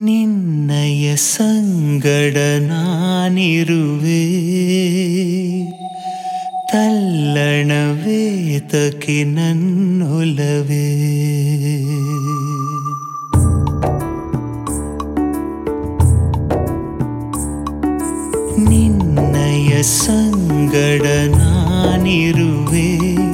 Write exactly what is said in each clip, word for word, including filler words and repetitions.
ನಿನ್ನಯ ಸಂಗಡ ನಾನಿರುವೆ, ತಲ್ಲಣವೇತಕ್ಕೆ ನನ್ನೊಲವೇ. ನಿನ್ನಯ ಸಂಗಡ ನಾನಿರುವೆ,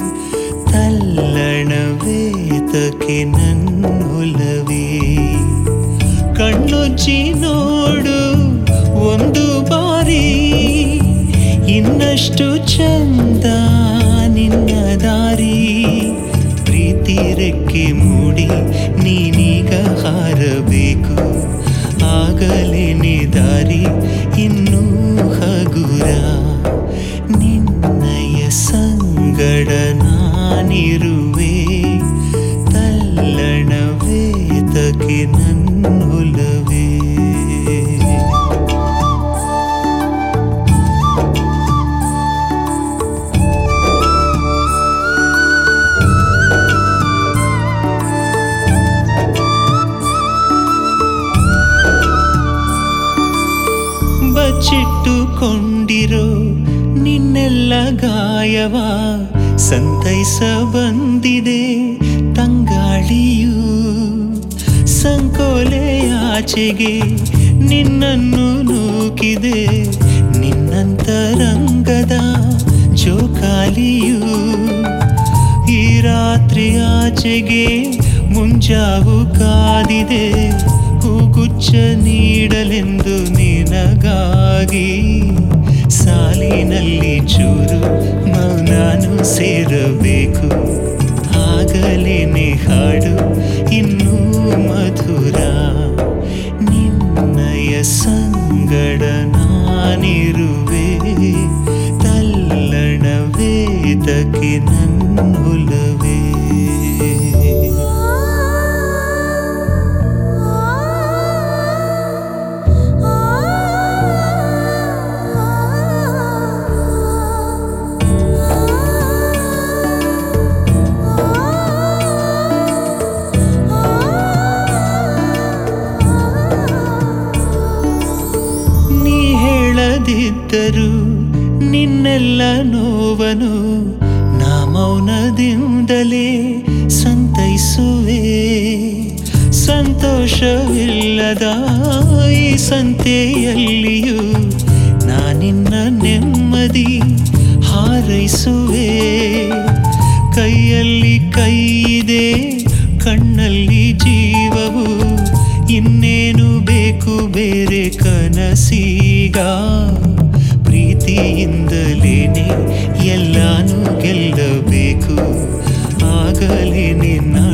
ತಲ್ಲಣವೇತಕ್ಕೆ ನನ್ನೊಲವೇ. ಕಣ್ಣುಚ್ಚಿ ನೋಡು ಒಂದು ಬಾರಿ, ಇನ್ನಷ್ಟು ಚಂದ ನಿನ್ನ ದಾರಿ. ಪ್ರೀತಿ ರೆಕ್ಕೆ ಮೂಡಿ ನೀನೀಗ ಹಾರಬೇಕು, ಆಗಲೇನೆ ದಾರಿ ಇನ್ನೂ ಹಗುರ. ನಿನ್ನಯ ಸಂಗಡ ನಾನಿರುವೆ, ತಲ್ಲಣವೇತಕ್ಕೆ ನನ್ನೊಲವೇ. ಬಚ್ಚಿಟ್ಟುಕೊಂಡಿರೋ ನಿನ್ನೆಲ್ಲ ಗಾಯವ ಸಂತೈಸ ಬಂದಿದೆ ತಂಗಾಳಿಯು. ಸಂಕೋಲೆಯಾಚೆಗೆ ನಿನ್ನನ್ನು ನೂಕಿದೆ ನಿನ್ನಂತರಂಗದ ಜೋಕಾಲಿಯು. ಈ ರಾತ್ರಿ ಆಚೆಗೆ ಮುಂಜಾವು ಕಾದಿದೆ, ಹೂಗುಚ್ಛ ನೀಡಲೆಂದು ನಿನಗಾಗಿ. ಸಾಲಿನಲ್ಲಿ ಚೂರು ಮೌನಾನು ಸೇರಬೇಕು, ಆಗಲೇನೆ ಹಾಡು ಇನ್ನೂ ಮಧುರ. ನಿನ್ನಯ ಸಂಗಡ ನಾನಿರುವೆ, ತಲ್ಲಣವೇತಕ್ಕೆ ನನ್ನೊಲವೇ. ಿದ್ದರು ನಿನ್ನೆಲ್ಲ ನೋವನು ನಾ ಮೌನದಿಂದಲೇ ಸಂತೈಸುವೆ. ಸಂತೋಷವಿಲ್ಲದ ಈ ಸಂತೆಯಲ್ಲಿಯೂ ನಾನಿನ್ನ ನೆಮ್ಮದಿ ಹಾರೈಸುವೆ. ಕೈಯಲ್ಲಿ ಕೈಯಿದೆ, ಕಣ್ಣಲ್ಲಿ ಜೀವವು, ಇನ್ನೇನು ಬೇಕು ಬೇರೆ ಕನಸೀಗ. ಪ್ರೀತಿಯಿಂದಲೇನೆ ಎಲ್ಲಾನು ಗೆಲ್ಲಬೇಕು, ಆಗಲೇನೆ ನಾ